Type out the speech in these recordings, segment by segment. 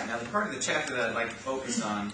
Alright, now the part of the chapter that I'd like to focus on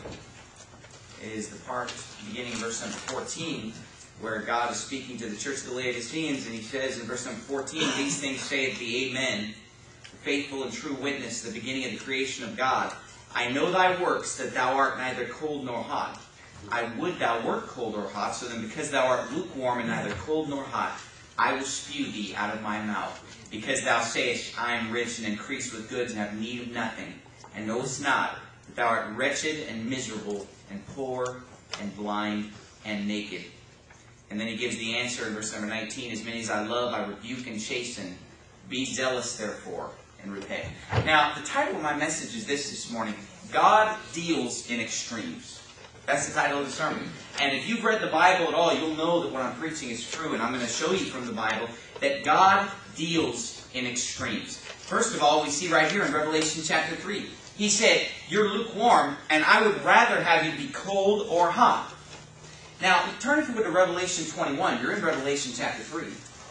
is the part beginning in verse number 14, where God is speaking to the church of the Laodiceans, and he says in verse number 14, "These things saith the Amen, the faithful and true witness, the beginning of the creation of God. I know thy works, that thou art neither cold nor hot. I would thou wert cold or hot, so then because thou art lukewarm and neither cold nor hot, I will spew thee out of my mouth. Because thou sayest, I am rich and increase with goods and have need of nothing, and knowest not that thou art wretched and miserable and poor and blind and naked." And then he gives the answer in verse number 19, "As many as I love, I rebuke and chasten. Be zealous, therefore, and repent." Now, the title of my message is this morning: God deals in extremes. That's the title of the sermon. And if you've read the Bible at all, you'll know that what I'm preaching is true. And I'm going to show you from the Bible that God deals in extremes. First of all, we see right here in Revelation chapter 3. He said, "You're lukewarm, and I would rather have you be cold or hot." Now, turn if you would to Revelation 21. You're in Revelation chapter 3.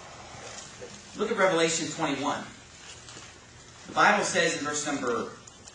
Look at Revelation 21. The Bible says in verse number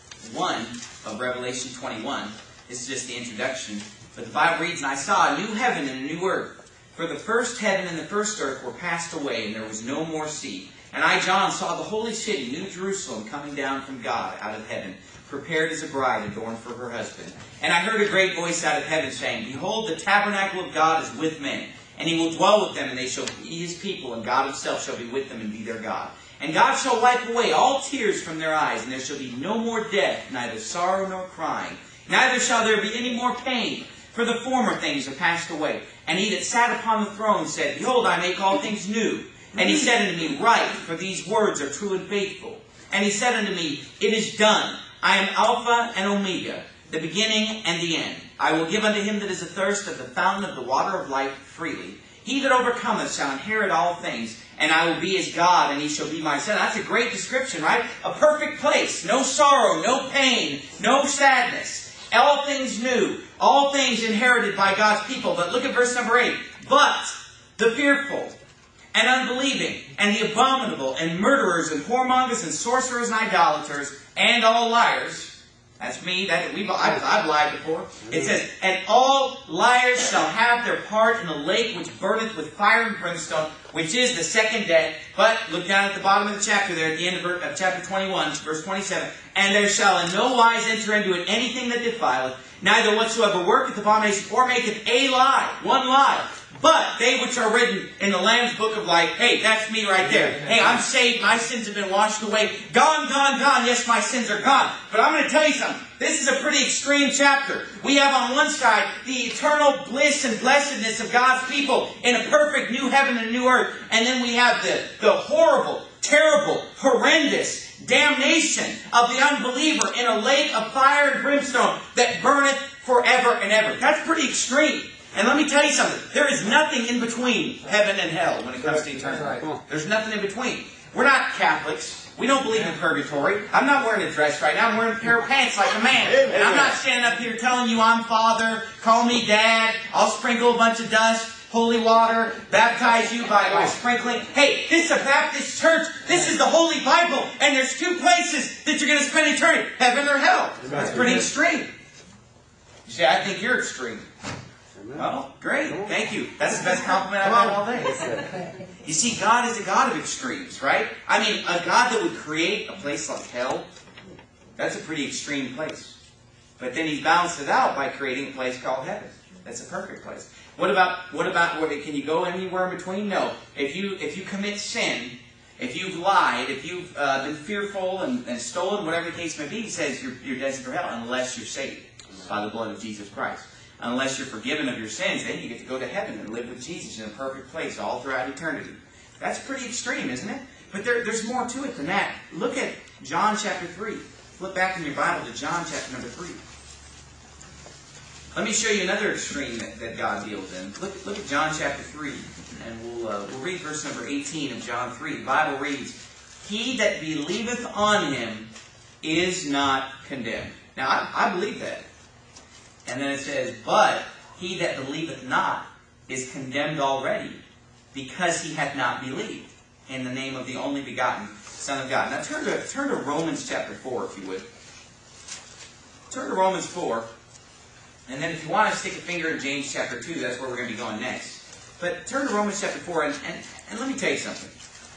1 of Revelation 21, this is just the introduction, but the Bible reads, "And I saw a new heaven and a new earth. For the first heaven and the first earth were passed away, and there was no more sea. And I, John, saw the holy city, New Jerusalem, coming down from God out of heaven, prepared as a bride adorned for her husband. And I heard a great voice out of heaven saying, Behold, the tabernacle of God is with men, and he will dwell with them, and they shall be his people, and God himself shall be with them and be their God. And God shall wipe away all tears from their eyes, and there shall be no more death, neither sorrow nor crying. Neither shall there be any more pain, for the former things are passed away. And he that sat upon the throne said, Behold, I make all things new. And he said unto me, Write, for these words are true and faithful. And he said unto me, It is done. I am Alpha and Omega, the beginning and the end. I will give unto him that is athirst of the fountain of the water of life freely. He that overcometh shall inherit all things, and I will be his God, and he shall be my son." That's a great description, right? A perfect place. No sorrow, no pain, no sadness. All things new. All things inherited by God's people. But look at verse number 8. "But the fearful and unbelieving and the abominable and murderers and whoremongers and sorcerers and idolaters and all liars." That's me. I've lied before. It says, "And all liars shall have their part in the lake which burneth with fire and brimstone, which is the second death." But look down at the bottom of the chapter there, at the end of chapter 21, verse 27. "And there shall in no wise enter into it anything that defileth, neither whatsoever worketh abomination or maketh a lie," one lie, "but they which are written in the Lamb's book of life." Hey, that's me right there. Hey, I'm saved. My sins have been washed away. Gone, gone, gone. Yes, my sins are gone. But I'm going to tell you something. This is a pretty extreme chapter. We have on one side the eternal bliss and blessedness of God's people in a perfect new heaven and new earth. And then we have the horrible, terrible, horrendous damnation of the unbeliever in a lake of fire and brimstone that burneth forever and ever. That's pretty extreme. And let me tell you something. There is nothing in between heaven and hell when it comes to eternity. There's nothing in between. We're not Catholics. We don't believe in purgatory. I'm not wearing a dress right now. I'm wearing a pair of pants like a man. And I'm not standing up here telling you I'm Father, call me Dad, I'll sprinkle a bunch of dust, holy water, baptize you by sprinkling. Hey, this is a Baptist church. This is the Holy Bible. And there's two places that you're going to spend eternity. Heaven or hell. That's pretty extreme. You say, I think you're extreme. Oh, great. Thank you. That's the best compliment I've had all day. You see, God is a God of extremes, right? I mean, a God that would create a place like hell, that's a pretty extreme place. But then He's balanced it out by creating a place called heaven. That's a perfect place. What about, can you go anywhere in between? No. If you commit sin, if you've lied, if you've been fearful and stolen, whatever the case may be, He says you're destined for hell unless you're saved by the blood of Jesus Christ. Unless you're forgiven of your sins, then you get to go to heaven and live with Jesus in a perfect place all throughout eternity. That's pretty extreme, isn't it? But there's more to it than that. Look at John chapter 3. Flip back in your Bible to John chapter number 3. Let me show you another extreme that God deals in. Look at John chapter 3, and we'll read verse number 18 of John 3. The Bible reads, "He that believeth on Him is not condemned." Now, I believe that. And then it says, "But he that believeth not is condemned already, because he hath not believed in the name of the only begotten Son of God." Now turn to Romans chapter 4, if you would. turn to Romans 4. And then if you want to stick a finger in James chapter 2, that's where we're going to be going next. But turn to Romans chapter 4, and let me tell you something.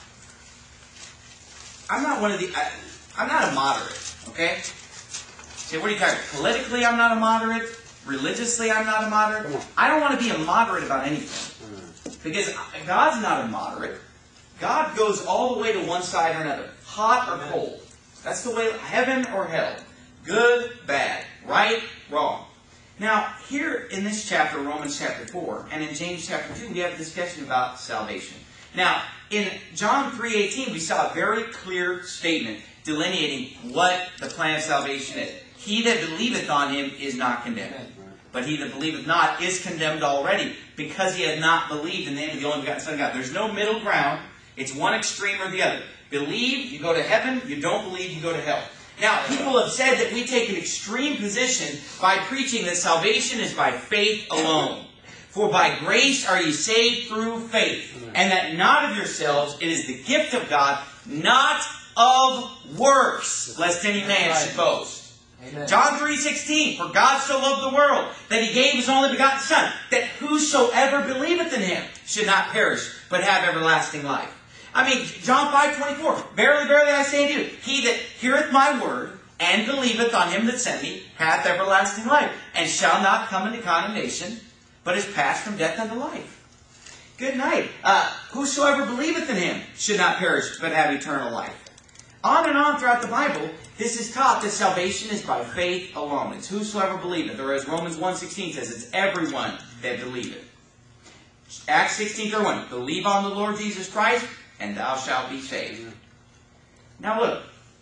I'm not a moderate, okay? Say, what are you talking about? Politically, I'm not a moderate. Religiously, I'm not a moderate. I don't want to be a moderate about anything. Because God's not a moderate. God goes all the way to one side or another. Hot or cold. That's the way, heaven or hell. Good, bad. Right, wrong. Now, here in this chapter, Romans chapter 4, and in James chapter 2, we have a discussion about salvation. Now, in John 3:18, we saw a very clear statement delineating what the plan of salvation is. He that believeth on him is not condemned. But he that believeth not is condemned already, because he had not believed in the name of the only begotten Son of God. There's no middle ground. It's one extreme or the other. Believe, you go to heaven. You don't believe, you go to hell. Now, people have said that we take an extreme position by preaching that salvation is by faith alone. For by grace are ye saved through faith, and that not of yourselves, it is the gift of God, not of works, lest any man should boast. Amen. John 3:16, for God so loved the world, that He gave His only begotten Son, that whosoever believeth in Him should not perish, but have everlasting life. I mean, John 5:24, verily, verily, I say unto you, he that heareth my word, and believeth on Him that sent me, hath everlasting life, and shall not come into condemnation, but is passed from death unto life. Good night. Whosoever believeth in Him should not perish, but have eternal life. On and on throughout the Bible, this is taught that salvation is by faith alone. It's whosoever believeth, or as Romans 1:16 says, it's everyone that believeth. Acts 16:31, believe on the Lord Jesus Christ, and thou shalt be saved. Now look,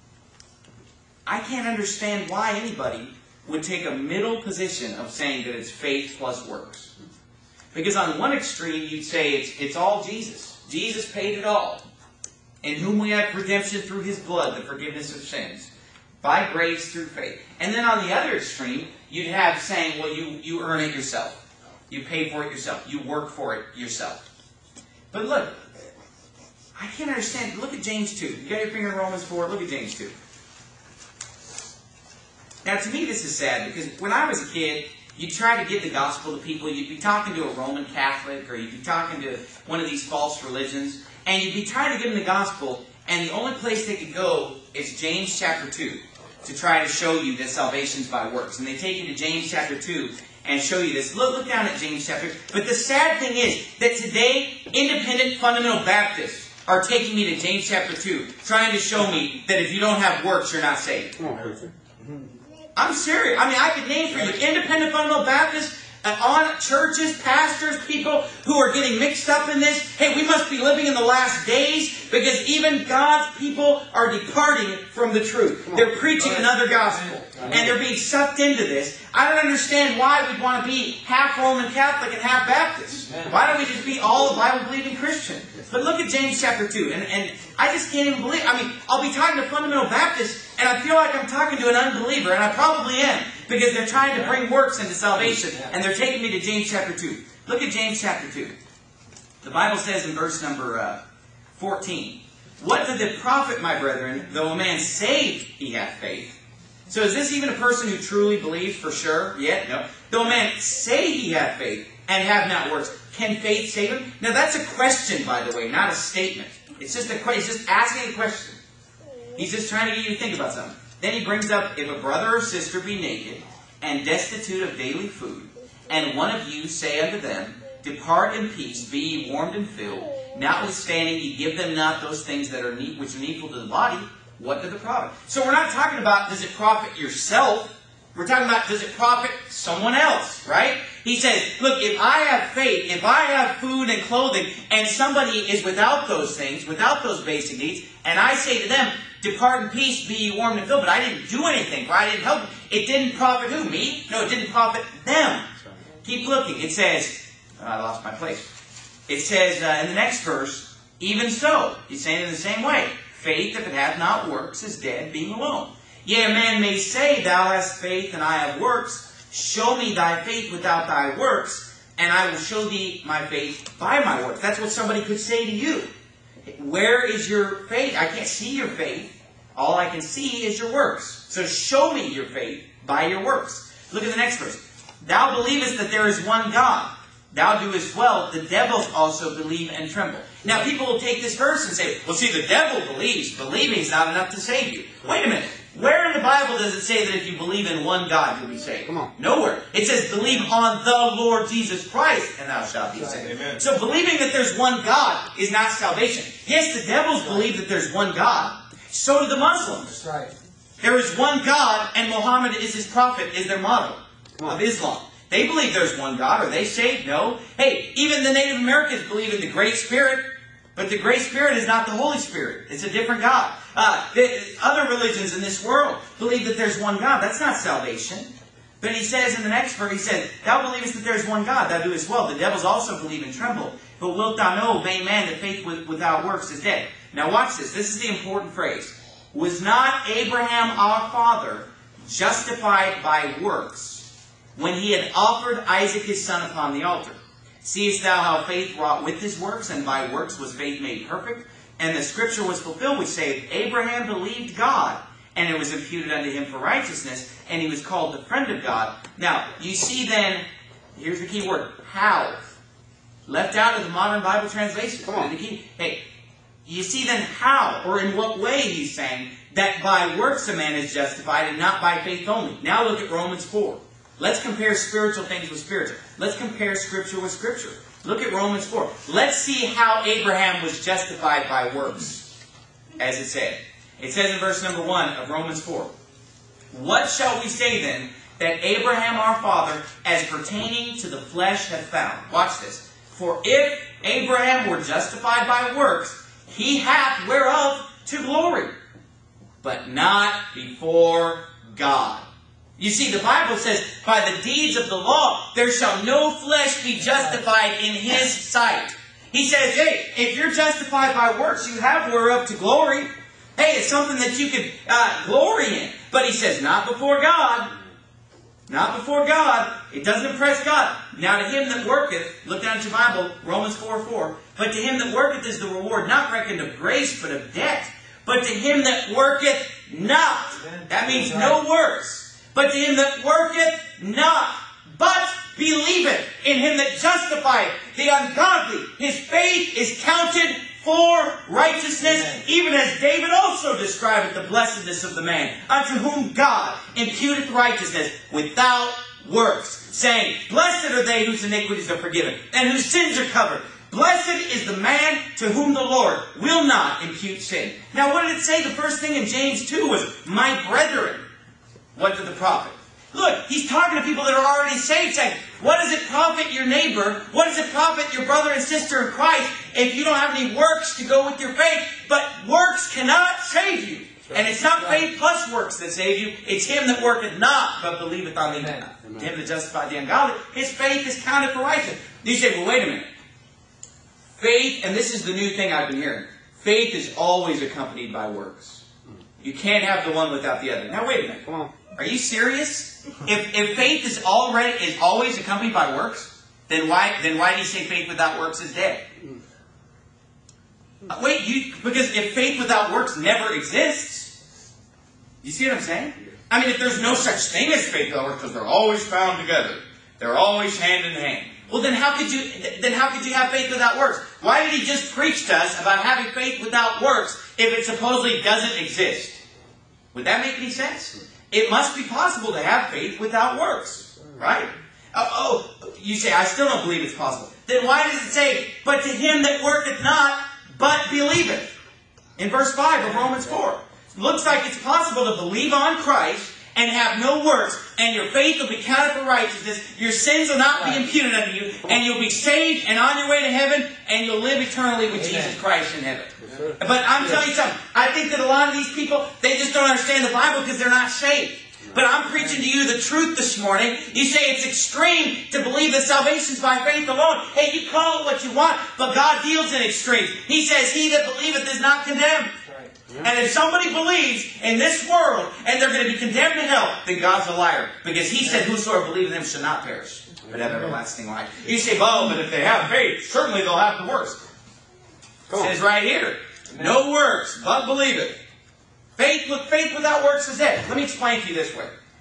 I can't understand why anybody would take a middle position of saying that it's faith plus works. Because on one extreme, you'd say it's all Jesus. Jesus paid it all. In whom we have redemption through His blood, the forgiveness of sins. By grace through faith. And then on the other extreme, you'd have saying, well, you earn it yourself. You pay for it yourself. You work for it yourself. But look, I can't understand. Look at James 2. You got your finger in Romans 4. Look at James 2. Now, to me, this is sad, because when I was a kid, you'd try to give the gospel to people. You'd be talking to a Roman Catholic, or you'd be talking to one of these false religions, and you'd be trying to give them the gospel, and the only place they could go is James chapter 2 to try to show you that salvation is by works. And they take you to James chapter 2 and show you this. Look down at James chapter 2. But the sad thing is that today, independent fundamental Baptists are taking me to James chapter 2, trying to show me that if you don't have works, you're not saved. I'm serious. I mean, I could name for you independent fundamental Baptists, on churches, pastors, people who are getting mixed up in this. Hey, we must be living in the last days because even God's people are departing from the truth. They're preaching another gospel. And they're being sucked into this. I don't understand why we'd want to be half Roman Catholic and half Baptist. Why don't we just be all a Bible-believing Christian? But look at James chapter 2. And I just can't even believe. I mean, I'll be talking to fundamental Baptists, and I feel like I'm talking to an unbeliever, and I probably am, because they're trying to bring works into salvation, and they're taking me to James chapter 2. Look at James chapter 2. The Bible says in verse number 14, what doth it profit, my brethren, though a man say he hath faith? So is this even a person who truly believes for sure? Yet? No. Though a man say he hath faith and have not works, can faith save him? Now that's a question, by the way, not a statement. It's just a question. He's just asking a question. He's just trying to get you to think about something. Then he brings up, if a brother or sister be naked and destitute of daily food, and one of you say unto them, depart in peace, be ye warmed and filled, notwithstanding ye give them not those things that are which are needful to the body, what doth it profit? So we're not talking about, does it profit yourself? We're talking about, does it profit someone else, right? He says, look, if I have faith, if I have food and clothing, and somebody is without those things, without those basic needs, and I say to them, depart in peace, be ye warmed and filled, but I didn't do anything, for I didn't help them. It didn't profit who? Me? No, it didn't profit them. Keep looking. It says, I lost my place. It says in the next verse, even so. He's saying it in the same way. Faith, if it hath not works, is dead, being alone. Yea, a man may say, thou hast faith, and I have works. Show me thy faith without thy works, and I will show thee my faith by my works. That's what somebody could say to you. Where is your faith? I can't see your faith. All I can see is your works. So show me your faith by your works. Look at the next verse. Thou believest that there is one God. Thou doest well. The devils also believe and tremble. Now people will take this verse and say, well, see, the devil believes. Believing is not enough to save you. Wait a minute. Where in the Bible does it say that if you believe in one God, you'll be saved? Come on. Nowhere. It says, believe on the Lord Jesus Christ, and thou shalt be saved. Amen. So believing that there's one God is not salvation. Yes, the devils believe that there's one God. So do the Muslims. That's right. There is one God, and Muhammad is his prophet, is their model of Islam. They believe there's one God. Are they saved? No. Hey, even the Native Americans believe in the Great Spirit, but the Great Spirit is not the Holy Spirit. It's a different God. Other religions in this world believe that there's one God. That's not salvation. But he says in the next verse, he said, Thou believest that there is one God, thou doest well. The devils also believe and tremble. But wilt thou know, vain man, that faith without works is dead. Now watch this. This is the important phrase. Was not Abraham our father justified by works when he had offered Isaac his son upon the altar? Seest thou how faith wrought with his works, and by works was faith made perfect? And the scripture was fulfilled, which saith, Abraham believed God, and it was imputed unto him for righteousness, and he was called the friend of God. Now, you see then, here's the key word, how. Left out of the modern Bible translation. Come on. Hey, you see then how, or in what way he's saying, that by works a man is justified, and not by faith only. Now look at Romans 4. Let's compare spiritual things with spiritual. Let's compare Scripture with Scripture. Look at Romans 4. Let's see how Abraham was justified by works, as it said. It says in verse number 1 of Romans 4, What shall we say then that Abraham our father, as pertaining to the flesh, hath found? Watch this. For if Abraham were justified by works, he hath whereof to glory, but not before God. You see, the Bible says, by the deeds of the law, there shall no flesh be justified in his sight. He says, hey, if you're justified by works, you have whereof to glory. Hey, it's something that you could glory in. But he says, not before God. Not before God. It doesn't impress God. Now to him that worketh, look down at your Bible, Romans 4:4. But to him that worketh is the reward not reckoned of grace, but of debt. But to him that worketh not. That means no works. But to him that worketh not, but believeth in him that justifieth the ungodly, his faith is counted for righteousness, even as David also describeth the blessedness of the man, unto whom God imputeth righteousness without works, saying, Blessed are they whose iniquities are forgiven, and whose sins are covered. Blessed is the man to whom the Lord will not impute sin. Now what did it say? The first thing in James 2 was, My brethren. What did the prophet? Look, he's talking to people that are already saved, saying, what does it profit your neighbor? What does it profit your brother and sister in Christ if you don't have any works to go with your faith? But works cannot save you. And it's not faith plus works that save you. It's him that worketh not, but believeth on me. Him that justified the ungodly. His faith is counted for righteousness. You say, well, wait a minute. Faith, and this is the new thing I've been hearing, faith is always accompanied by works. You can't have the one without the other. Now wait a minute. Come on. Are you serious? If faith is always accompanied by works, then why do you say faith without works is dead? Because if faith without works never exists, you see what I'm saying? I mean, if there's no such thing as faith without works, because they're always found together, they're always hand in hand. Well, then how could you have faith without works? Why did he just preach to us about having faith without works if it supposedly doesn't exist? Would that make any sense? It must be possible to have faith without works, right? You say, I still don't believe it's possible. Then why does it say, but to him that worketh not, but believeth? In verse 5 of Romans 4. Looks like it's possible to believe on Christ and have no works, and your faith will be counted for righteousness, your sins will not be imputed unto you, and you'll be saved and on your way to heaven, and you'll live eternally with Jesus Christ in heaven. But I'm telling you something, I think that a lot of these people, they just don't understand the Bible because they're not saved. But I'm preaching to you the truth this morning. You say it's extreme to believe that salvation is by faith alone. Hey, you call it what you want, but God deals in extremes. He says, he that believeth is not condemned. And if somebody believes in this world and they're going to be condemned to hell, then God's a liar. Because he said, whosoever believeth in him shall not perish, but have everlasting life. You say, well, but if they have faith, certainly they'll have the works. It says right here, no works, but believe it. Faith without works is dead. Let me explain to you this way.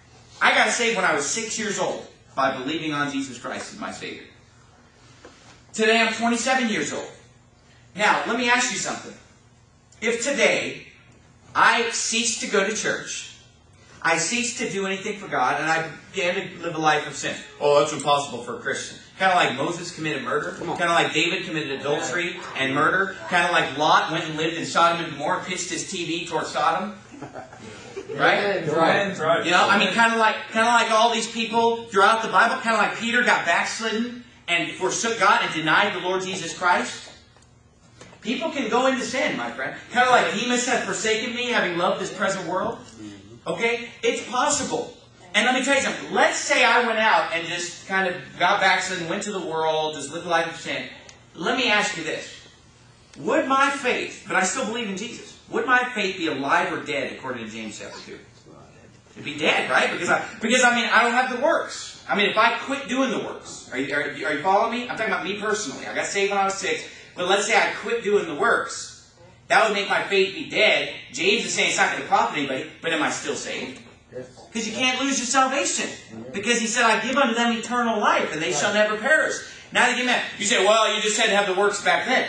I got saved when I was 6 years old by believing on Jesus Christ as my Savior. Today I'm 27 years old. Now, let me ask you something. If today I cease to go to church, I cease to do anything for God, and I began to live a life of sin. Oh, that's impossible for a Christian. Kind of like Moses committed murder. Kind of like David committed adultery and murder. Kind of like Lot went and lived in Sodom and Gomorrah, pitched his TV towards Sodom. Right? Right. You know, I mean, kind of like all these people throughout the Bible. Kind of like Peter got backslidden and forsook God and denied the Lord Jesus Christ. People can go into sin, my friend. Kind of like Demas has forsaken me, having loved this present world. Okay? It's possible. And let me tell you something. Let's say I went out and just kind of got backslidden, went to the world, just lived a life of sin. Let me ask you this. Would my faith, but I still believe in Jesus, would my faith be alive or dead according to James chapter 2? It'd be dead, right? Because I don't have the works. I mean, if I quit doing the works, are you following me? I'm talking about me personally. I got saved when I was 6, but let's say I quit doing the works. That would make my faith be dead. James is saying it's not going to profit anybody, but am I still saved? Because you can't lose your salvation. Because he said, I give unto them eternal life, and they shall never perish. Now they get mad. You say, well, you just had to have the works back then.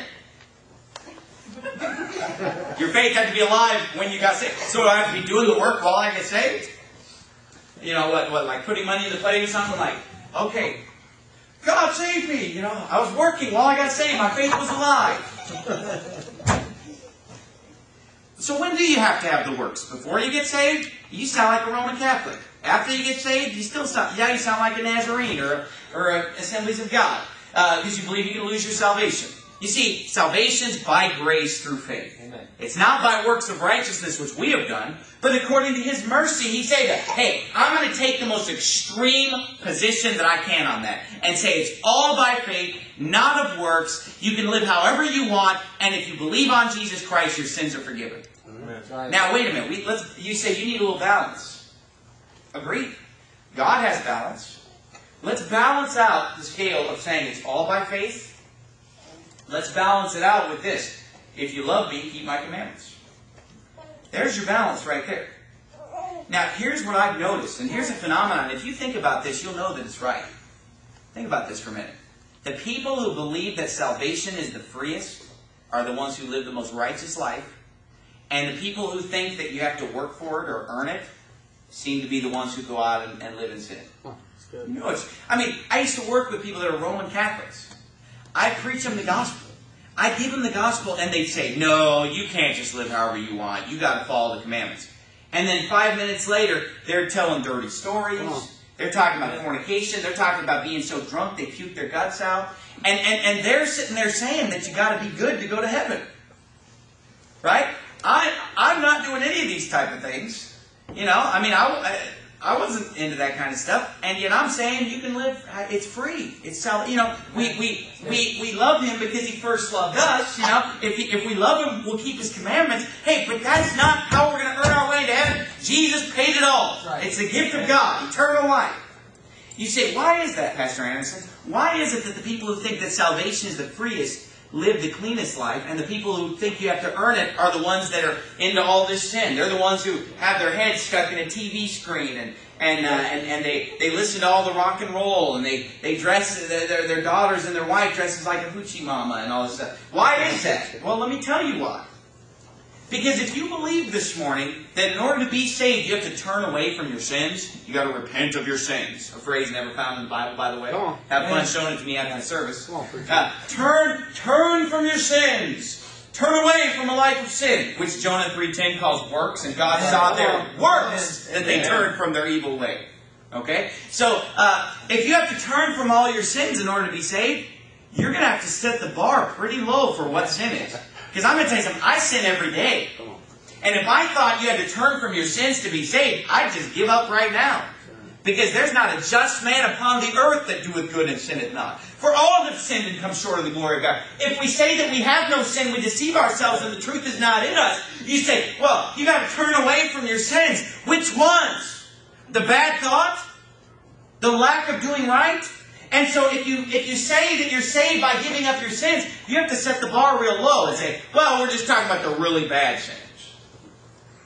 Your faith had to be alive when you got saved. So do I have to be doing the work while I get saved? You know, what, like putting money in the plate or something? Like, okay, God saved me. You know, I was working while I got saved. My faith was alive. So when do you have to have the works? Before you get saved, you sound like a Roman Catholic. After you get saved, you still sound, you sound like a Nazarene or an Assemblies of God. Because you believe you can lose your salvation. You see, salvation's by grace through faith. Amen. It's not by works of righteousness which we have done, but according to His mercy, He said that, hey, I'm going to take the most extreme position that I can on that and say it's all by faith, not of works. You can live however you want, and if you believe on Jesus Christ, your sins are forgiven. Amen. Now, wait a minute. You say you need a little balance. Agreed. God has balance. Let's balance out the scale of saying it's all by faith. Let's balance it out with this. If you love me, keep my commandments. There's your balance right there. Now, here's what I've noticed, and here's a phenomenon. If you think about this, you'll know that it's right. Think about this for a minute. The people who believe that salvation is the freest are the ones who live the most righteous life. And the people who think that you have to work for it or earn it seem to be the ones who go out and live in sin. You know, I used to work with people that are Roman Catholics. I preach them the gospel. I give them the gospel and they say, no, you can't just live however you want. You got to follow the commandments. And then 5 minutes later, they're telling dirty stories. They're talking about fornication. They're talking about being so drunk they puke their guts out. And they're sitting there saying that you got to be good to go to heaven. Right? I'm not doing any of these type of things. You know, I mean, I wasn't into that kind of stuff, and yet I'm saying you can live. It's free. It's you know, we love Him because He first loved us. You know, if we love Him, we'll keep His commandments. Hey, but that's not how we're going to earn our way to heaven. Jesus paid it all. It's the gift of God, eternal life. You say, why is that, Pastor Anderson? Why is it that the people who think that salvation is the freest live the cleanest life, and the people who think you have to earn it are the ones that are into all this sin? They're the ones who have their heads stuck in a TV screen, and they listen to all the rock and roll, and they dress, their daughters and their wife dresses like a hoochie mama and all this stuff. Why is that? Well, let me tell you why. Because if you believe this morning that in order to be saved, you have to turn away from your sins, you got to repent of your sins. A phrase never found in the Bible, by the way. Have fun showing it to me after the service. Turn from your sins. Turn away from a life of sin, which Jonah 3:10 calls works, and God saw their works that they turned from their evil way. Okay? So, if you have to turn from all your sins in order to be saved, you're going to have to set the bar pretty low for what sin is. Because I'm going to tell you something, I sin every day. And if I thought you had to turn from your sins to be saved, I'd just give up right now. Because there's not a just man upon the earth that doeth good and sinneth not. For all have sinned and come short of the glory of God. If we say that we have no sin, we deceive ourselves and the truth is not in us. You say, well, you got to turn away from your sins. Which ones? The bad thought? The lack of doing right? And so if you say that you're saved by giving up your sins, you have to set the bar real low and say, well, we're just talking about the really bad sins.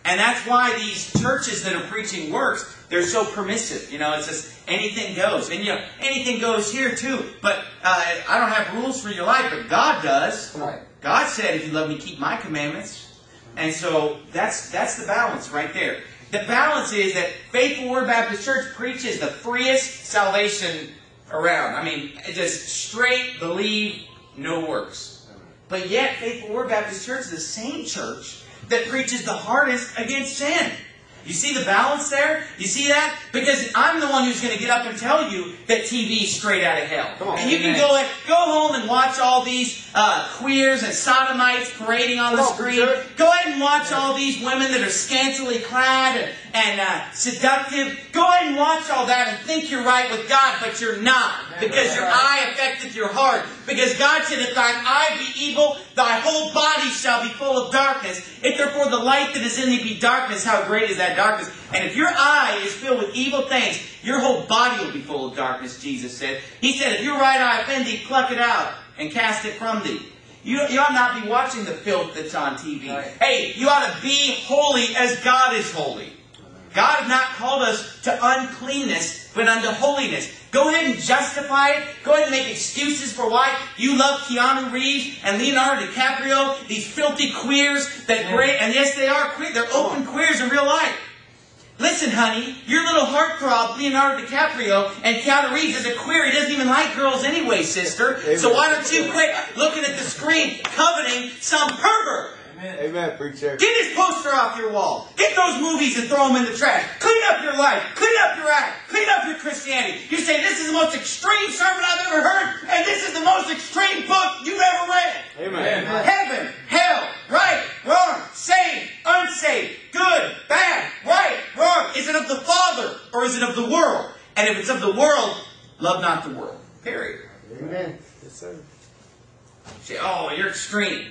And that's why these churches that are preaching works, they're so permissive. You know, it's just anything goes. And, you know, anything goes here too. But I don't have rules for your life, but God does. Right. God said, if you love me, keep my commandments. And so that's the balance right there. The balance is that Faithful Word Baptist Church preaches the freest salvation around. I mean, just straight believe, no works. But yet, Faithful Word Baptist Church is the same church that preaches the hardest against sin. You see the balance there? You see that? Because I'm the one who's going to get up and tell you that TV is straight out of hell. Come on. And you can go home and watch all these queers and sodomites parading on the screen. Go ahead and watch all these women that are scantily clad and seductive. Go ahead and watch all that and think you're right with God, but you're not. Because your eye affected your heart. Because God said, if thine eye be evil, thy whole body shall be full of darkness. If therefore the light that is in thee be darkness, how great is that darkness? And if your eye is filled with evil things, your whole body will be full of darkness, Jesus said. He said, if your right eye offend thee, pluck it out and cast it from thee. You ought not be watching the filth that's on TV. Right. Hey, you ought to be holy as God is holy. God has not called us to uncleanness, but unto holiness. Go ahead and justify it. Go ahead and make excuses for why you love Keanu Reeves and Leonardo DiCaprio, these filthy queers that great, and yes, they are queer. They're open queers in real life. Listen, honey, your little heartthrob, Leonardo DiCaprio, and Keanu Reeves is a queer. He doesn't even like girls anyway, sister. Amen. So why don't you quit looking at the screen, coveting some pervert? Amen, preacher. Get his poster off your wall. Get those movies and throw them in the trash. Clean up your life. Clean up your act. Clean up your Christianity. You say, this is the most extreme sermon I've ever heard, and this is the most extreme book you've ever read. Amen. Heaven, hell, right, wrong, saved, unsaved, good, bad, right, wrong. Is it of the Father or is it of the world? And if it's of the world, love not the world. Period. Amen. Yes, sir. You say, oh, you're extreme.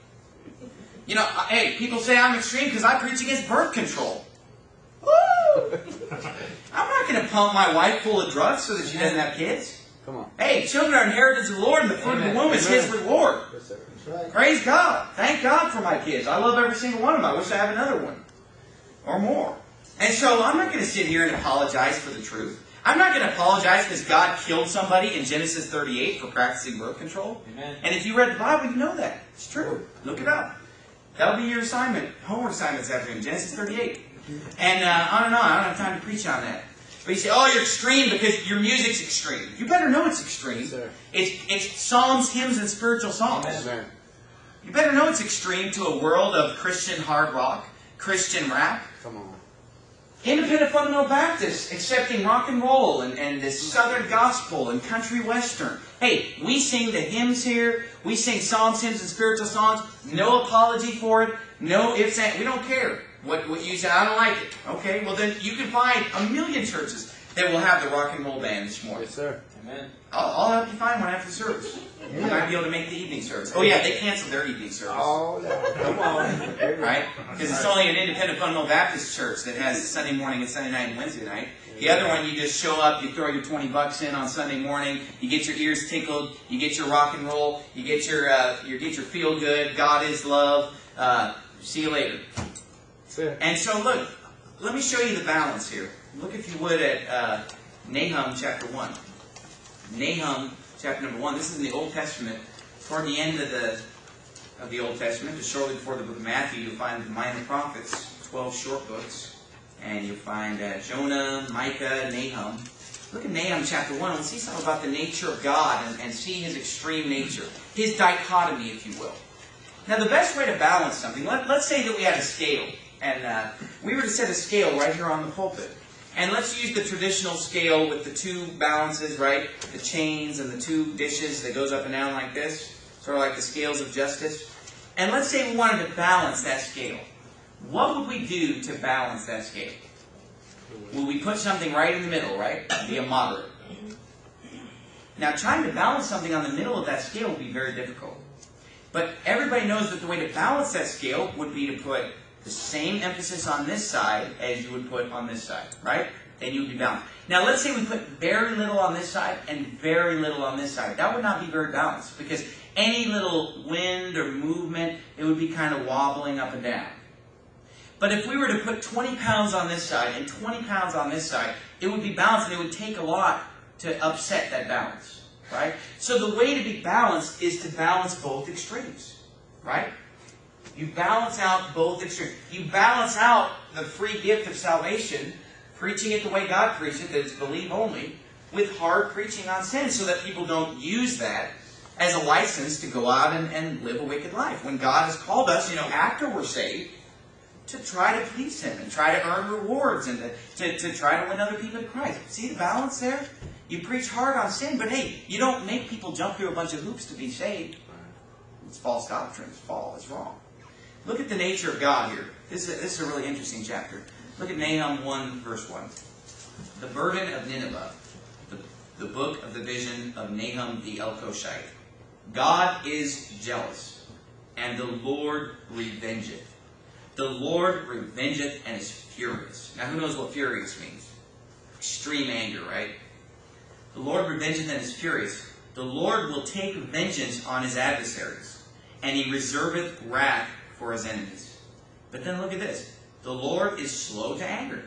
You know, hey, people say I'm extreme because I preach against birth control. Woo! I'm not going to pump my wife full of drugs so that she doesn't have kids. Come on. Hey, children are inheritance of the Lord, and the fruit of the womb is His reward. Yes, sir. That's right. Praise God. Thank God for my kids. I love every single one of them. I wish I had another one. Or more. And so I'm not going to sit here and apologize for the truth. I'm not going to apologize because God killed somebody in Genesis 38 for practicing birth control. Amen. And if you read the Bible, you know that. It's true. Look it up. That'll be your assignment. Homework assignment this afternoon. Genesis 38. And on and on. I don't have time to preach on that. But you say, oh, you're extreme because your music's extreme. You better know it's extreme. Yes, it's psalms, hymns, and spiritual songs. Amen. You better know it's extreme to a world of Christian hard rock, Christian rap. Come on. Independent fundamental Baptists accepting rock and roll and this Southern gospel and country western. Hey, we sing the hymns here. We sing psalms, hymns, and spiritual songs. No apology for it. No ifs, ands. We don't care what you say. I don't like it. Okay, well then you can find a million churches that will have the rock and roll band this morning. Yes, sir. Amen. I'll help you find one after the service. You might be able to make the evening service. Oh yeah, they canceled their evening service. Oh, no. Come on. Right? Because it's only an independent fundamental Baptist church that has Sunday morning and Sunday night and Wednesday night. The other one, you just show up, you throw your $20 in on Sunday morning, you get your ears tickled, you get your rock and roll, you get your feel good, God is love. See you later. And so look, let me show you the balance here. Look if you would at Nahum chapter 1. Nahum chapter number 1. This is in the Old Testament. Toward the end of the Old Testament, just shortly before the book of Matthew, you'll find the minor prophets, 12 short books. And you'll find Jonah, Micah, Nahum. Look at Nahum chapter 1 and we'll see something about the nature of God and see His extreme nature. His dichotomy, if you will. Now the best way to balance something, let's say that we had a scale. And we were to set a scale right here on the pulpit. And let's use the traditional scale with the two balances, right? The chains and the two dishes that goes up and down like this. Sort of like the scales of justice. And let's say we wanted to balance that scale. What would we do to balance that scale? Well, we put something right in the middle, right? Be a moderate. Now, trying to balance something on the middle of that scale would be very difficult. But everybody knows that the way to balance that scale would be to put the same emphasis on this side as you would put on this side, right? Then you would be balanced. Now, let's say we put very little on this side and very little on this side. That would not be very balanced because any little wind or movement, it would be kind of wobbling up and down. But if we were to put 20 pounds on this side and 20 pounds on this side, it would be balanced, and it would take a lot to upset that balance, right? So the way to be balanced is to balance both extremes, right? You balance out both extremes. You balance out the free gift of salvation, preaching it the way God preached it, that it's believe only, with hard preaching on sin, so that people don't use that as a license to go out and live a wicked life. When God has called us, after we're saved, to try to please Him and try to earn rewards and to try to win other people to Christ. See the balance there? You preach hard on sin, but hey, you don't make people jump through a bunch of hoops to be saved. It's false doctrine. It's wrong. Look at the nature of God here. This is a really interesting chapter. Look at Nahum 1, verse 1. The burden of Nineveh. The book of the vision of Nahum the Elkoshite. God is jealous, and the Lord revengeth. The Lord revengeth and is furious. Now, who knows what furious means? Extreme anger, right? The Lord revengeth and is furious. The Lord will take vengeance on His adversaries, and He reserveth wrath for His enemies. But then look at this. The Lord is slow to anger,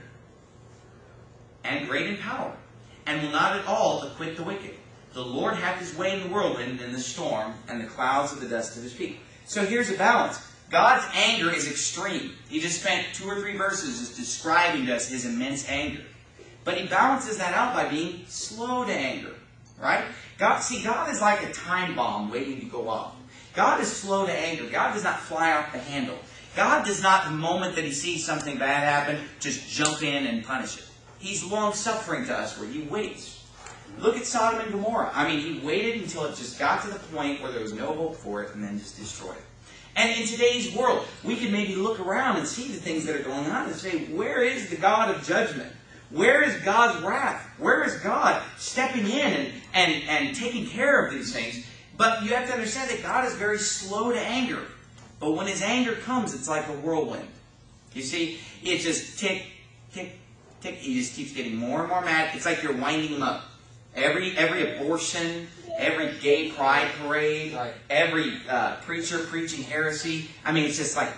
and great in power, and will not at all acquit the wicked. The Lord hath His way in the whirlwind and the storm, and the clouds of the dust of His feet. So here's a balance. God's anger is extreme. He just spent 2 or 3 verses just describing to us His immense anger. But He balances that out by being slow to anger. Right? God is like a time bomb waiting to go off. God is slow to anger. God does not fly off the handle. God does not, the moment that He sees something bad happen, just jump in and punish it. He's long-suffering to us, where He waits. Look at Sodom and Gomorrah. He waited until it just got to the point where there was no hope for it, and then just destroyed it. And in today's world, we can maybe look around and see the things that are going on and say, where is the God of judgment? Where is God's wrath? Where is God stepping in and taking care of these things? But you have to understand that God is very slow to anger. But when His anger comes, it's like a whirlwind. You see, it just tick, tick, tick. He just keeps getting more and more mad. It's like you're winding Him up. Every abortion, every gay pride parade, every preacher preaching heresy. It's just like,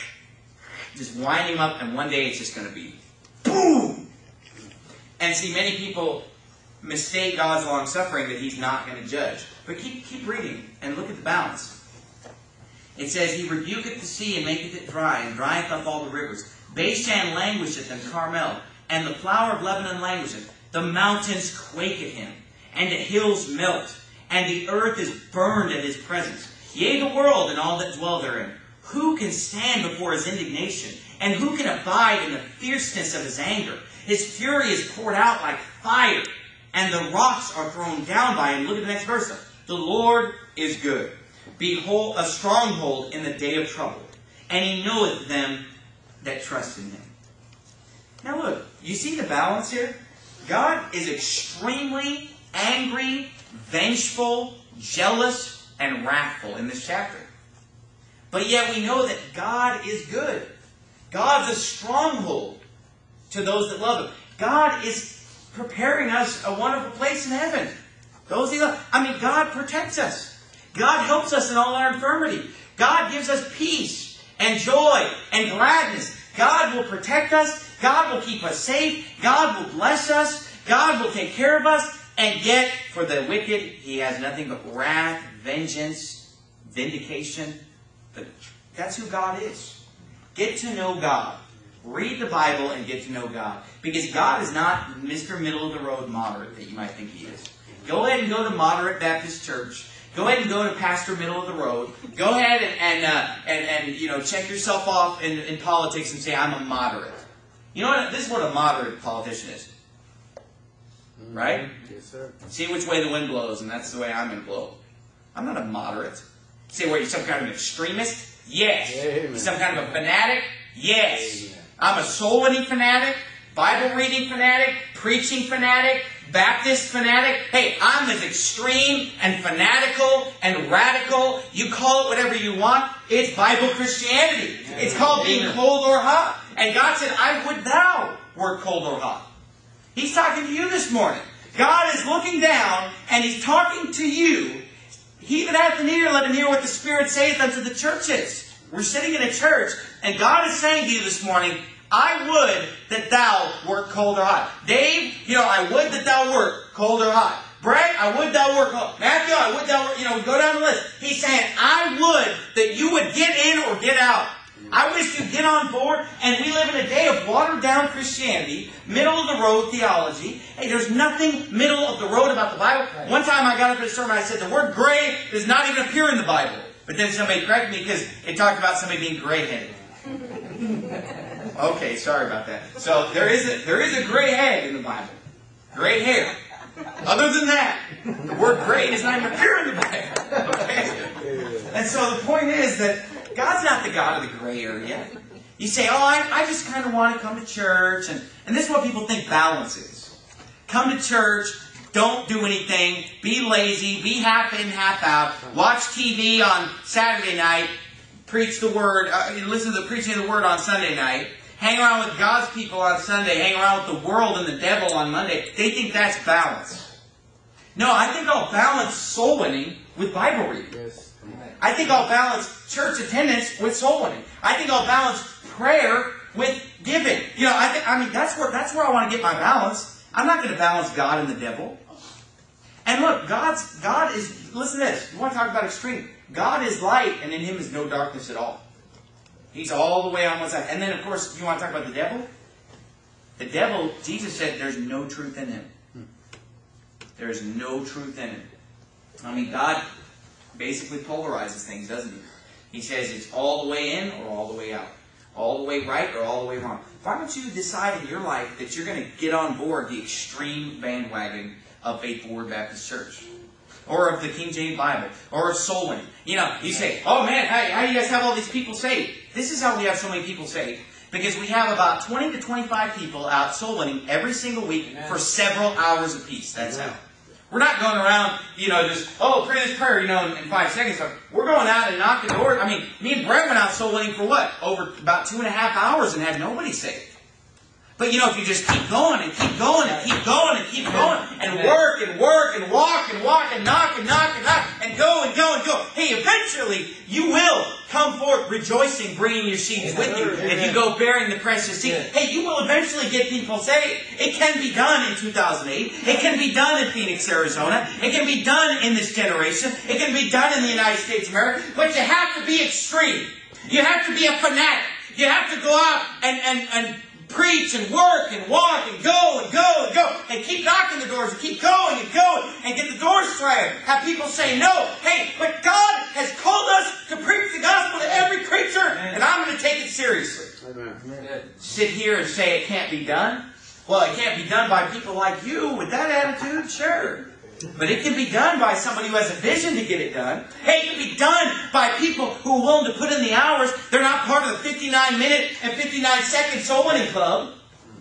just winding Him up, and one day it's just going to be boom! And see, many people mistake God's long-suffering that He's not going to judge. But keep reading and look at the balance. It says, He rebuketh the sea and maketh it dry, and drieth up all the rivers. Bashan languisheth, and Carmel, and the flower of Lebanon languisheth. The mountains quake at Him, and the hills melt, and the earth is burned at His presence. Yea, the world and all that dwell therein. Who can stand before His indignation? And who can abide in the fierceness of His anger? His fury is poured out like fire, and the rocks are thrown down by Him. Look at the next verse. The Lord is good. Behold, a stronghold in the day of trouble, and He knoweth them that trust in Him. Now look, you see the balance here? God is extremely angry, vengeful, jealous, and wrathful in this chapter. But yet we know that God is good. God's a stronghold to those that love Him. God is preparing us a wonderful place in heaven. Those He loves. God protects us. God helps us in all our infirmity. God gives us peace and joy and gladness. God will protect us. God will keep us safe. God will bless us. God will take care of us. And yet, for the wicked, He has nothing but wrath, vengeance, vindication. But that's who God is. Get to know God. Read the Bible and get to know God. Because God is not Mr. Middle-of-the-road moderate that you might think He is. Go ahead and go to Moderate Baptist Church. Go ahead and go to Pastor Middle of the Road. Go ahead and check yourself off in politics and say, I'm a moderate. You know what? This is what a moderate politician is. Right? Yes, sir. See which way the wind blows, and that's the way I'm going to blow. I'm not a moderate. Say, what, you're some kind of an extremist? Yes. Amen. Some kind of a fanatic? Yes. Amen. I'm a soul-winning fanatic, Bible-reading fanatic, preaching fanatic, Baptist fanatic. Hey, I'm as extreme and fanatical and radical. You call it whatever you want. It's Bible Christianity. It's called being cold or hot. And God said, I would thou were cold or hot. He's talking to you this morning. God is looking down and He's talking to you. He that hath an ear, let him hear what the Spirit saith unto the churches. We're sitting in a church, and God is saying to you this morning, I would that thou wert cold or hot. Dave, I would that thou wert cold or hot. Brett, I would thou wert cold. Matthew, I would thou wert, we go down the list. He's saying, I would that you would get in or get out. I wish you'd get on board, and we live in a day of watered-down Christianity, middle-of-the-road theology. Hey, there's nothing middle of the road about the Bible. One time I got up in a sermon, I said, the word gray does not even appear in the Bible. But then somebody corrected me because it talked about somebody being gray-headed. Okay, sorry about that. So there is a gray head in the Bible. Gray hair. Other than that, the word gray does not even appear in the Bible. Okay? And so the point is that God's not the God of the gray area. You say, I just kind of want to come to church. And this is what people think balance is. Come to church, don't do anything, be lazy, be half in, half out, watch TV on Saturday night, preach the Word, listen to the preaching of the Word on Sunday night, hang around with God's people on Sunday, hang around with the world and the devil on Monday. They think that's balance. No, I think I'll balance soul winning with Bible reading. Yes. I think I'll balance church attendance with soul winning. I think I'll balance prayer with giving. That's where I want to get my balance. I'm not going to balance God and the devil. And look, God is, listen to this. You want to talk about extreme. God is light, and in Him is no darkness at all. He's all the way on one side. And then, of course, you want to talk about the devil? The devil, Jesus said, there's no truth in him. There is no truth in him. God basically polarizes things, doesn't He? He says it's all the way in or all the way out. All the way right or all the way wrong. Why don't you decide in your life that you're going to get on board the extreme bandwagon of Faithful Word Baptist Church? Or of the King James Bible? Or of soul winning? You say, oh man, how do you guys have all these people saved? This is how we have so many people saved. Because we have about 20 to 25 people out soul winning every single week for several hours apiece. That's how. We're not going around, just, pray this prayer, in 5 seconds. We're going out and knocking doors. Me and Brett went out soul winning for what? Over about 2.5 hours and had nobody saved. But if you just keep going and keep going and keep going and keep going and work and walk and walk and knock and knock and knock and go and go and go. Hey, eventually you will come forth rejoicing, bringing your sheaves with you, and you go bearing the precious seed. Hey, you will eventually get people saved. It can be done in 2008. It can be done in Phoenix, Arizona. It can be done in this generation. It can be done in the United States of America. But you have to be extreme. You have to be a fanatic. You have to go out and preach and work and walk and go and go and go and keep knocking the doors and keep going and get the doors slammed. Have people say no. Hey, but God has called us to preach the gospel to every creature, and I'm going to take it seriously. Amen. Sit here and say it can't be done? Well, it can't be done by people like you with that attitude? Sure. But it can be done by somebody who has a vision to get it done. Hey, it can be done by people who are willing to put in the hours. They're not part of the 59-minute and 59-second soul winning club.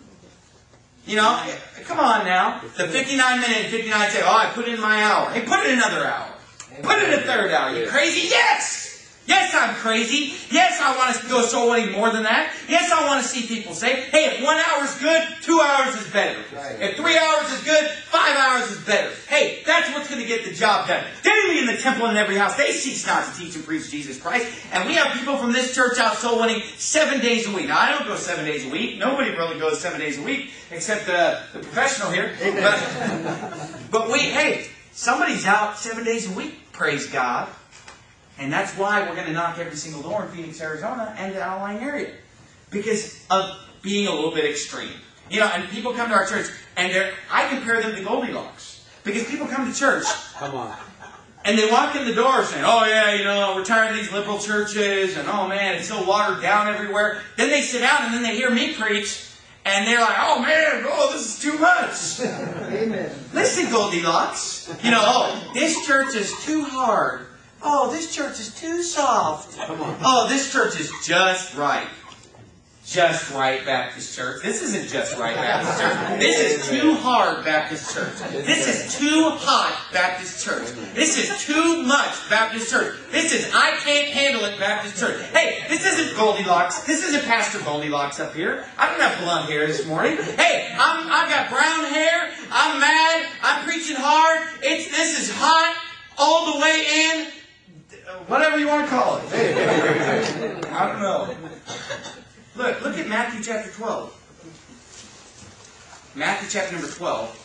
Come on now. The 59-minute and 59 say, I put in my hour. Hey, put in another hour. Put in a third hour. You crazy? Yes! Yes, I'm crazy. Yes, I want to go soul winning more than that. Yes, I want to see people saved. Hey, if 1 hour is good, 2 hours is better. If 3 hours is good, 5 hours is better. Hey, that's what's going to get the job done. Daily in the temple and in every house, they cease not to teach and preach Jesus Christ. And we have people from this church out soul winning 7 days a week. Now, I don't go 7 days a week. Nobody really goes 7 days a week, except the professional here. But somebody's out 7 days a week. Praise God. And that's why we're going to knock every single door in Phoenix, Arizona and the outlying area. Because of being a little bit extreme. And people come to our church and I compare them to Goldilocks. Because people come to church. Come on. And they walk in the door saying, we're tired of these liberal churches. And man, it's so watered down everywhere. Then they sit down and then they hear me preach. And they're like, this is too much. Amen. Listen, Goldilocks. This church is too hard. This church is too soft. Come on. This church is just right. Just Right Baptist Church. This isn't Just Right Baptist Church. This is Too Hard Baptist Church. This is Too Hot Baptist Church. This is Too Much Baptist Church. This is I Can't Handle It Baptist Church. Hey, this isn't Goldilocks. This isn't Pastor Goldilocks up here. I don't have blonde hair this morning. Hey, I've got brown hair. I'm mad. I'm preaching hard. This is hot all the way in. Whatever you want to call it. I don't know. Look at Matthew chapter 12. Matthew chapter number 12.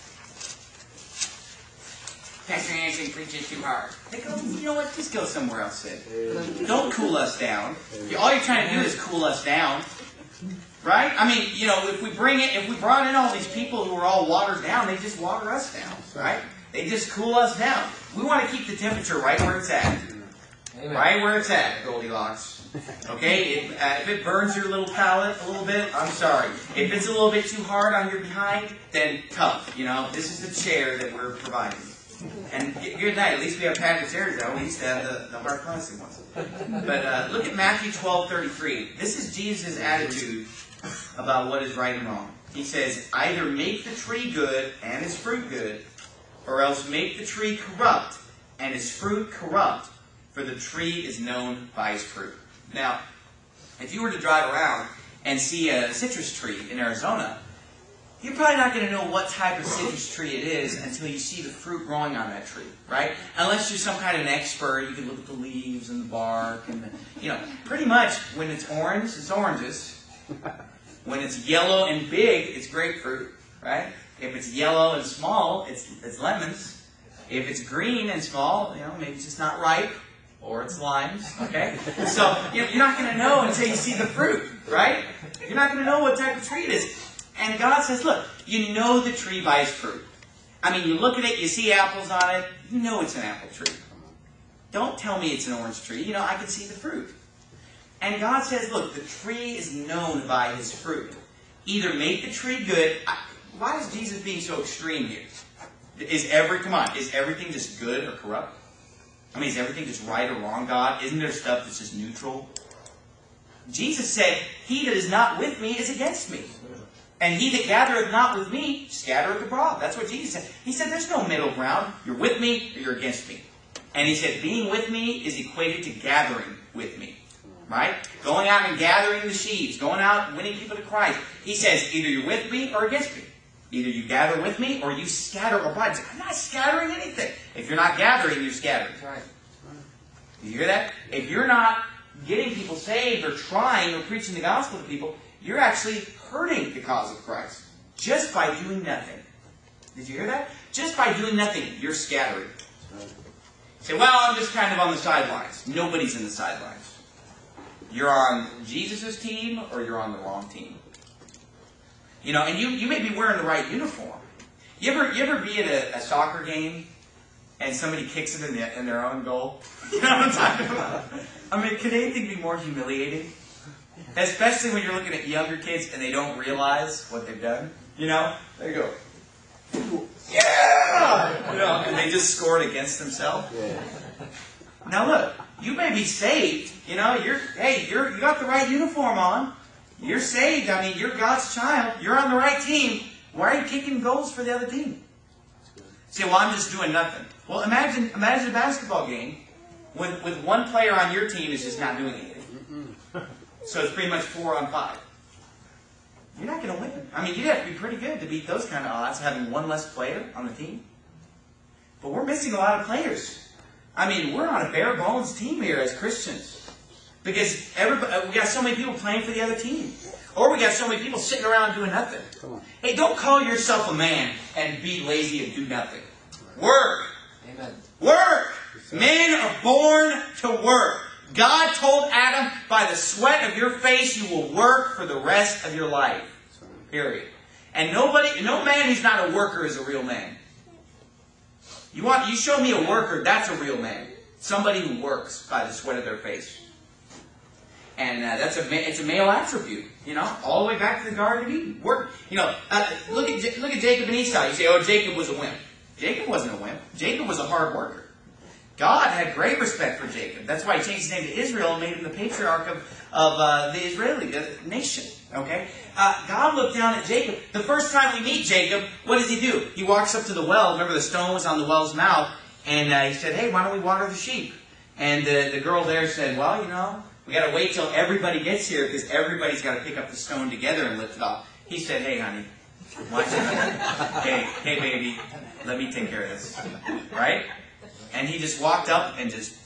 Pastor Anderson preaches too hard. They go, you know what? Just go somewhere else, Sid. Don't cool us down. All you're trying to do is cool us down. Right? I mean, you know, if we brought in all these people who are all watered down, they just water us down. Right? They just cool us down. We want to keep the temperature right where it's at. Amen. Right where it's at, Goldilocks. Okay? If it burns your little palate a little bit, I'm sorry. If it's a little bit too hard on your behind, then tough. You know, this is the chair that we're providing. And good night. At least we have padded chairs, though. We used to have the hard plastic ones. But look at Matthew 12:33. This is Jesus' attitude about what is right and wrong. He says, either make the tree good and its fruit good, or else make the tree corrupt and its fruit corrupt, for the tree is known by its fruit. Now, if you were to drive around and see a citrus tree in Arizona, you're probably not going to know what type of citrus tree it is until you see the fruit growing on that tree, right? Unless you're some kind of an expert, you can look at the leaves and the bark and pretty much when it's orange, it's oranges. When it's yellow and big, it's grapefruit, right? If it's yellow and small, it's lemons. If it's green and small, maybe it's just not ripe, or it's limes, okay? So you're not going to know until you see the fruit, right? You're not going to know what type of tree it is. And God says, look, you know the tree by its fruit. I mean, you look at it, you see apples on it, you know it's an apple tree. Don't tell me it's an orange tree. I can see the fruit. And God says, look, the tree is known by his fruit. Either make the tree good. Why is Jesus being so extreme here? Is everything just good or corrupt? I mean, is everything just right or wrong, God? Isn't there stuff that's just neutral? Jesus said, he that is not with me is against me. And he that gathereth not with me scattereth abroad. That's what Jesus said. He said, there's no middle ground. You're with me or you're against me. And he said, being with me is equated to gathering with me. Right? Going out and gathering the sheaves. Going out and winning people to Christ. He says, either you're with me or against me. Either you gather with me or you scatter abroad. I'm not scattering anything. If you're not gathering, you're scattering. Right. Do you hear that? If you're not getting people saved or trying or preaching the gospel to people, you're actually hurting the cause of Christ. Just by doing nothing. Did you hear that? Just by doing nothing, you're scattering. You say, well, I'm just kind of on the sidelines. Nobody's in the sidelines. You're on Jesus' team or you're on the wrong team. And you may be wearing the right uniform. You ever be at a soccer game and somebody kicks it in their own goal? You know what I'm talking about? I mean, could anything be more humiliating? Especially when you're looking at younger kids and they don't realize what they've done. They go, yeah! And they just scored against themselves. Yeah. Now look, you may be saved. You got the right uniform on. You're saved. I mean, you're God's child. You're on the right team. Why are you kicking goals for the other team? Say, well, I'm just doing nothing. Well, imagine a basketball game with one player on your team is just not doing anything. So it's pretty much 4 on 5. You're not going to win. I mean, you'd have to be pretty good to beat those kind of odds, having one less player on the team. But we're missing a lot of players. I mean, we're on a bare bones team here as Christians. Because we got so many people playing for the other team. Or we got so many people sitting around doing nothing. Hey, don't call yourself a man and be lazy and do nothing. Work. Amen. Work. Men are born to work. God told Adam, by the sweat of your face you will work for the rest of your life. Period. And no man who's not a worker is a real man. You show me a worker, that's a real man. Somebody who works by the sweat of their face. And it's a male attribute, all the way back to the Garden of Eden. Work, look at Jacob and Esau. You say, oh, Jacob was a wimp. Jacob wasn't a wimp. Jacob was a hard worker. God had great respect for Jacob. That's why he changed his name to Israel and made him the patriarch of the Israeli nation. Okay? God looked down at Jacob. The first time we meet Jacob, what does he do? He walks up to the well. Remember, the stone was on the well's mouth. And he said, hey, why don't we water the sheep? And the girl there said, well, we got to wait till everybody gets here because everybody's got to pick up the stone together and lift it off. He said, hey, honey, watch it. Hey, baby, let me take care of this. Right? And he just walked up and just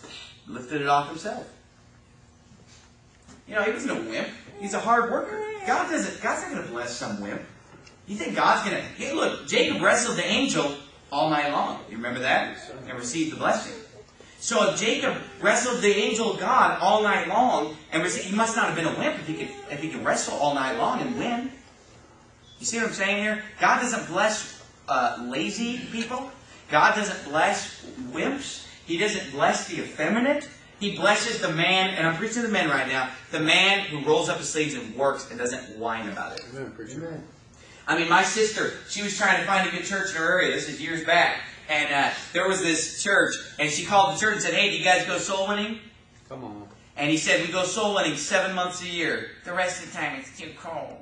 lifted it off himself. You know, he wasn't a wimp. He's a hard worker. God's not going to bless some wimp. You think God's going to... Hey, look, Jacob wrestled the angel all night long. You remember that? And received the blessing. So if Jacob wrestled the angel of God all night long, and he must not have been a wimp if he could wrestle all night long and win. You see what I'm saying here? God doesn't bless lazy people. God doesn't bless wimps. He doesn't bless the effeminate. He blesses the man, and I'm preaching to the men right now, the man who rolls up his sleeves and works and doesn't whine about it. Amen. I mean, my sister, she was trying to find a good church in her area. This is years back. And there was this church, and she called the church and said, "Hey, do you guys go soul winning?" Come on. And he said, "We go soul winning 7 months a year. The rest of the time, it's too cold."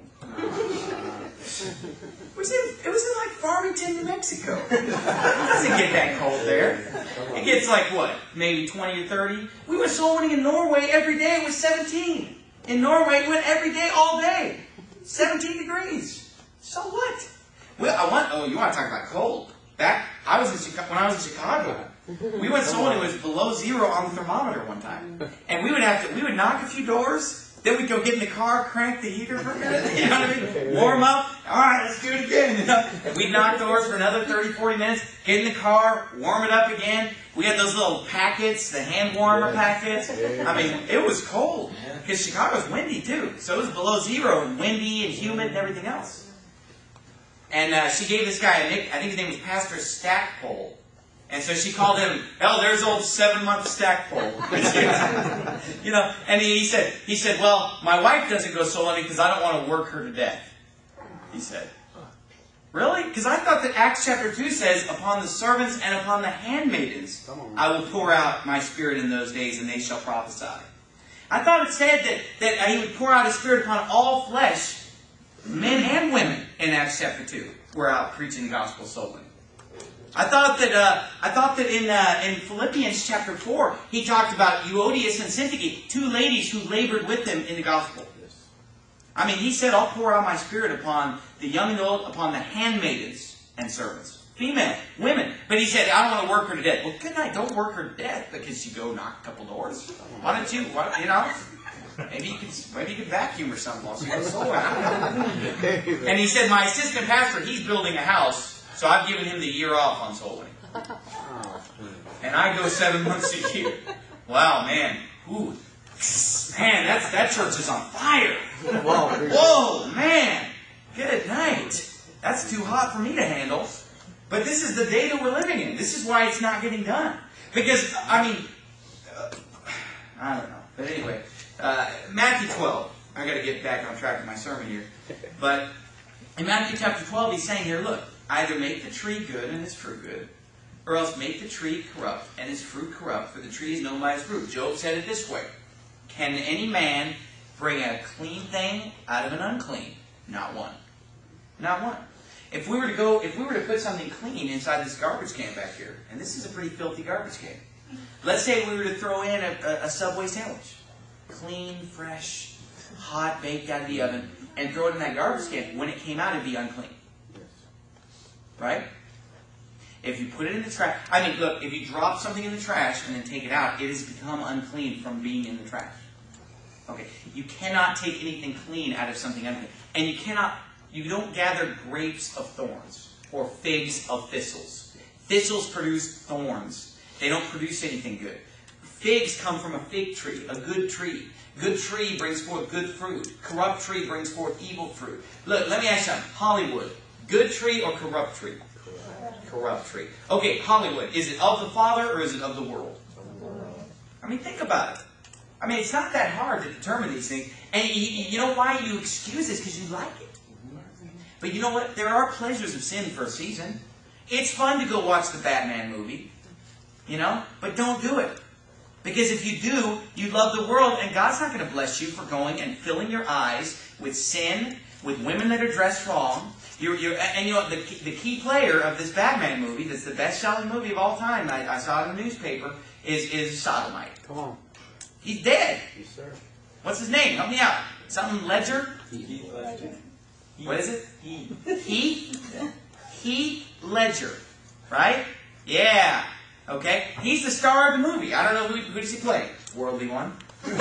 It was in like Farmington, New Mexico. It doesn't get that cold there. It gets like what? Maybe 20 or 30? We went soul winning in Norway every day. It was 17. In Norway, we went every day, all day. 17 degrees. So what? Well, you want to talk about cold? When I was in Chicago, we went soul winning. It was below zero on the thermometer one time. And we would knock a few doors. Then we'd go get in the car, crank the heater for a minute, you know what I mean? Warm up. All right, let's do it again. You know? We'd knock doors for another 30, 40 minutes, get in the car, warm it up again. We had those little packets, the hand warmer packets. I mean, it was cold. Because Chicago's windy, too. So it was below zero and windy and humid and everything else. And she gave this guy a nickname. I think his name was Pastor Stackpole. And so she called him, there's old 7-month Stackpole. You know, and he said, "Well, my wife doesn't go soul winning because I don't want to work her to death." He said. Really? Because I thought that Acts chapter 2 says, "Upon the servants and upon the handmaidens I will pour out my spirit in those days, and they shall prophesy." I thought it said that he would pour out his spirit upon all flesh, men and women, in Acts chapter 2. We're out preaching the gospel soul winning. I thought that in Philippians chapter 4, he talked about Euodias and Syntyche, 2 ladies who labored with him in the gospel. I mean, he said, "I'll pour out my spirit upon the young and old, upon the handmaidens and servants." Female, women. But he said, "I don't want to work her to death." Well, good night. Don't work her to death because you go knock a couple doors. Why don't you, you know? Maybe you could vacuum or something while she goes soul. And he said, "My assistant pastor, he's building a house. So I've given him the year off on soul winning. And I go 7 months a year." Wow, man. Ooh. Man, that church is on fire. Whoa, man. Good night. That's too hot for me to handle. But this is the day that we're living in. This is why it's not getting done. Because, I mean, I don't know. But anyway, Matthew 12. I've got to get back on track with my sermon here. But in Matthew chapter 12, he's saying here, look, either make the tree good and its fruit good, or else make the tree corrupt and its fruit corrupt, for the tree is known by its fruit. Job said it this way: "Can any man bring a clean thing out of an unclean? Not one." Not one. If we were to put something clean inside this garbage can back here, and this is a pretty filthy garbage can. Let's say we were to throw in a Subway sandwich. Clean, fresh, hot, baked out of the oven, and throw it in that garbage can. When it came out, it'd be unclean. Right? If you put it in the trash... I mean, look, if you drop something in the trash and then take it out, it has become unclean from being in the trash. Okay? You cannot take anything clean out of something unclean. And you don't gather grapes of thorns or figs of thistles. Thistles produce thorns. They don't produce anything good. Figs come from a fig tree, a good tree. Good tree brings forth good fruit. Corrupt tree brings forth evil fruit. Look, let me ask you something. Hollywood. Good tree or corrupt tree? Corrupt tree. Okay, Hollywood. Is it of the Father or is it of the world? I mean, think about it. I mean, it's not that hard to determine these things. And you know why you excuse this? Because you like it. But you know what? There are pleasures of sin for a season. It's fun to go watch the Batman movie. You know? But don't do it. Because if you do, you love the world, and God's not going to bless you for going and filling your eyes with sin, with women that are dressed wrong. And you know, the key player of this Batman movie, that's the best-selling movie of all time, I saw it in the newspaper, is Sodomite. Come on. He's dead. Yes, sir. What's his name? Help me out. Something Ledger? Heath Ledger. What is it? Heath Ledger. Right? Yeah. Okay? He's the star of the movie. I don't know who does he play? Worldly one.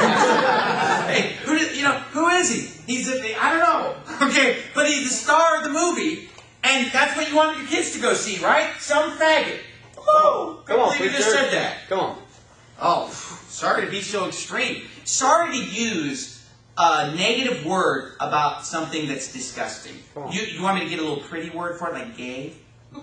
Hey, who is he? I don't know. Okay, but he's the star of the movie, and that's what you want your kids to go see, right? Some faggot. Oh, Come on, you just said that. Come on. Oh, sorry to be so extreme. Sorry to use a negative word about something that's disgusting. You want me to get a little pretty word for it, like gay?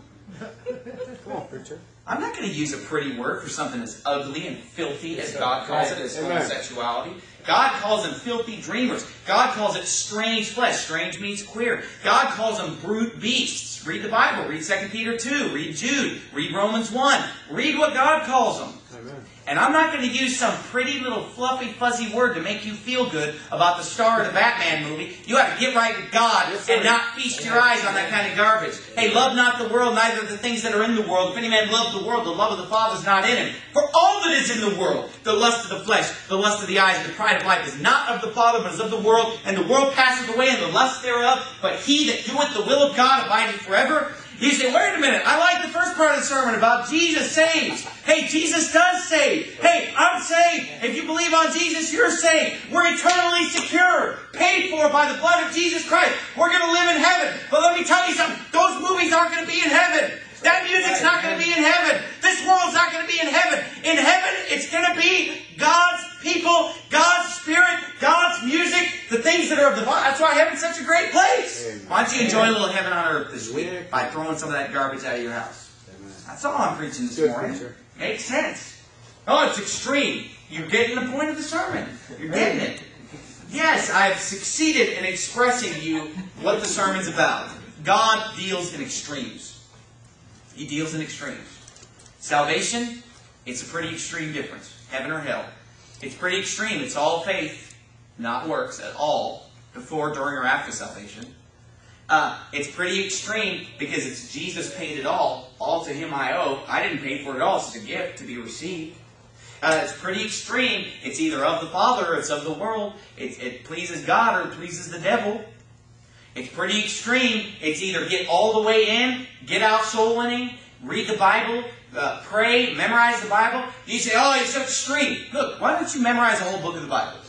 Come on, preacher. I'm not going to use a pretty word for something as ugly and filthy as God calls it, as homosexuality. God calls them filthy dreamers. God calls it strange flesh. Strange means queer. God calls them brute beasts. Read the Bible. Read 2 Peter 2. Read Jude. Read Romans 1. Read what God calls them. Amen. And I'm not going to use some pretty little fluffy fuzzy word to make you feel good about the star of the Batman movie. You have to get right with God and not feast your eyes on that kind of garbage. Hey, love not the world, neither the things that are in the world. If any man love the world, the love of the Father is not in him. For all that is in the world, the lust of the flesh, the lust of the eyes, the pride of life, is not of the Father, but is of the world. And the world passeth away, and the lust thereof. But he that doeth the will of God abideth forever. You say, wait a minute, I like the first part of the sermon about Jesus saves. Hey, Jesus does save. Hey, I'm saved. If you believe on Jesus, you're saved. We're eternally secure, paid for by the blood of Jesus Christ. We're going to live in heaven. But let me tell you something, those movies aren't going to be in heaven. That music's not going to be in heaven. This world's not going to be in heaven. In heaven, it's going to be God's people, God's Spirit, God's music, the things that are of the body. That's why heaven's such a great place. Why don't you enjoy a little heaven on earth this week by throwing some of that garbage out of your house? That's all I'm preaching this morning. Makes sense. Oh, it's extreme. You're getting the point of the sermon. You're getting it. Yes, I've succeeded in expressing you what the sermon's about. God deals in extremes. He deals in extremes. Salvation, it's a pretty extreme difference. Heaven or hell. It's pretty extreme. It's all faith, not works at all, before, during, or after salvation. It's pretty extreme because it's Jesus paid it all. All to Him I owe. I didn't pay for it all. It's a gift to be received. It's pretty extreme. It's either of the Father or it's of the world. It pleases God or it pleases the devil. It's pretty extreme. It's either get all the way in, get out soul winning, read the Bible, pray, memorize the Bible. You say, oh, it's so extreme. Look, why don't you memorize the whole book of the Bible?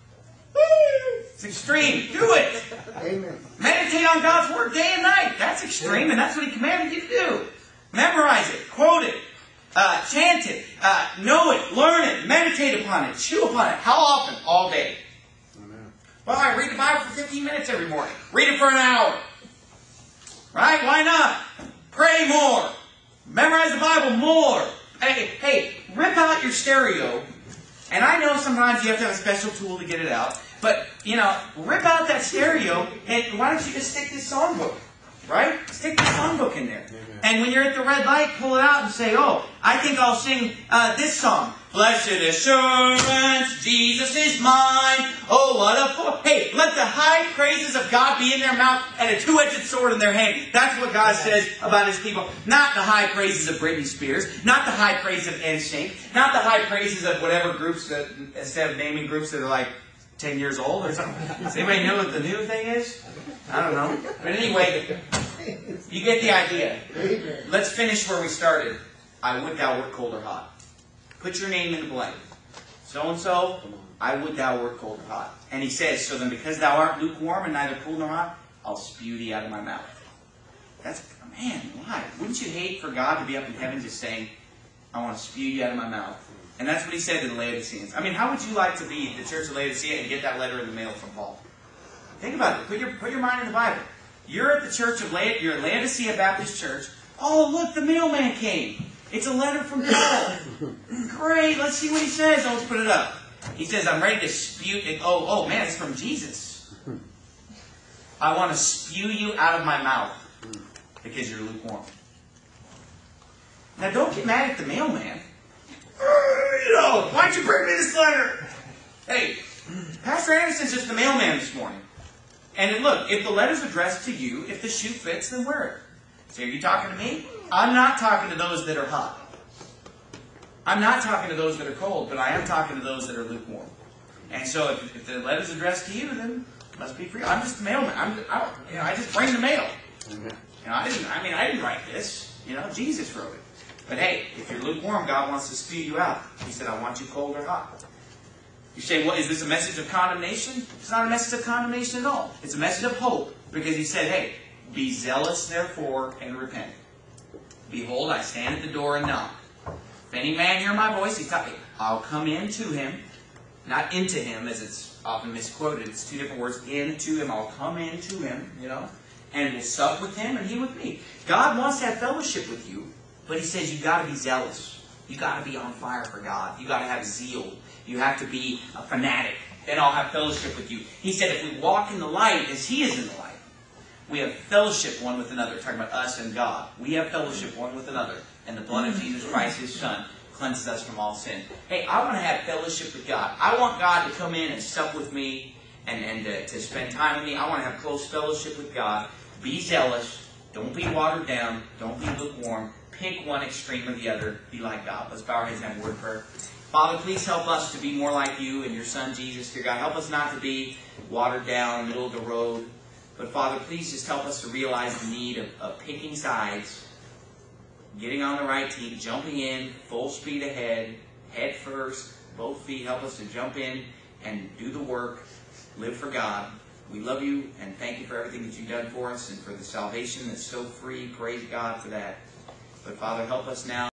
It's extreme. Do it. Amen. Meditate on God's Word day and night. That's extreme, and that's what He commanded you to do. Memorize it. Quote it. Chant it. Know it. Learn it. Meditate upon it. Chew upon it. How often? All day. Well, I read the Bible for 15 minutes every morning. Read it for an hour. Right? Why not? Pray more. Memorize the Bible more. Hey, rip out your stereo. And I know sometimes you have to have a special tool to get it out. But, rip out that stereo and why don't you just stick this songbook? Right? Stick the songbook in there. And when you're at the red light, pull it out and say, oh, I think I'll sing this song. Blessed assurance, Jesus is mine. Oh, what a... Hey, let the high praises of God be in their mouth and a two-edged sword in their hand. That's what God says about His people. Not the high praises of Britney Spears. Not the high praises of NSYNC. Not the high praises of whatever groups that, instead of naming groups that are like 10 years old or something. Does anybody know what the new thing is? I don't know. But anyway, you get the idea. Let's finish where we started. I would thou wert cold or hot. Put your name in the blank. So-and-so, I would thou wert cold or hot. And he says, so then because thou art lukewarm and neither cool nor hot, I'll spew thee out of my mouth. That's, man, why? Wouldn't you hate for God to be up in heaven just saying, I want to spew you out of my mouth? And that's what he said to the Laodiceans. I mean, how would you like to be the church of Laodicea and get that letter in the mail from Paul? Think about it. Put your mind in the Bible. You're at the church of you're at Laodicea Baptist Church. Oh, look, the mailman came. It's a letter from Paul. Great, let's see what he says. Let's put it up. He says, I'm ready to spew it. Oh, man, it's from Jesus. I want to spew you out of my mouth because you're lukewarm. Now, don't get mad at the mailman. Why'd you bring me this letter? Hey, Pastor Anderson's just the mailman this morning. And look, if the letter's addressed to you, if the shoe fits, then wear it. So are you talking to me? I'm not talking to those that are hot. I'm not talking to those that are cold, but I am talking to those that are lukewarm. And so if the letter's addressed to you, then it must be for you. I'm just the mailman. I just bring the mail. I didn't write this. Jesus wrote it. But hey, if you're lukewarm, God wants to spew you out. He said, I want you cold or hot. You say, well, is this a message of condemnation? It's not a message of condemnation at all. It's a message of hope. Because he said, hey, be zealous therefore and repent. Behold, I stand at the door and knock. If any man hear my voice, he's talking, I'll come into him. Not into him, as it's often misquoted. It's two different words. Into him. I'll come into him, and will sup with him and he with me. God wants to have fellowship with you, but he says you've got to be zealous. You've got to be on fire for God. You've got to have zeal. You have to be a fanatic. Then I'll have fellowship with you. He said if we walk in the light as he is in the light, we have fellowship one with another. Talking about us and God. We have fellowship one with another. And the blood of Jesus Christ, his Son, cleanses us from all sin. Hey, I want to have fellowship with God. I want God to come in and sup with me and to spend time with me. I want to have close fellowship with God. Be zealous. Don't be watered down. Don't be lukewarm. Pick one extreme or the other. Be like God. Let's bow our heads and have a word of prayer. Father, please help us to be more like you and your Son, Jesus. Dear God, help us not to be watered down, middle of the road. But Father, please just help us to realize the need of picking sides, getting on the right team, jumping in, full speed ahead, head first, both feet. Help us to jump in and do the work, live for God. We love you and thank you for everything that you've done for us and for the salvation that's so free. Praise God for that. But Father, help us now.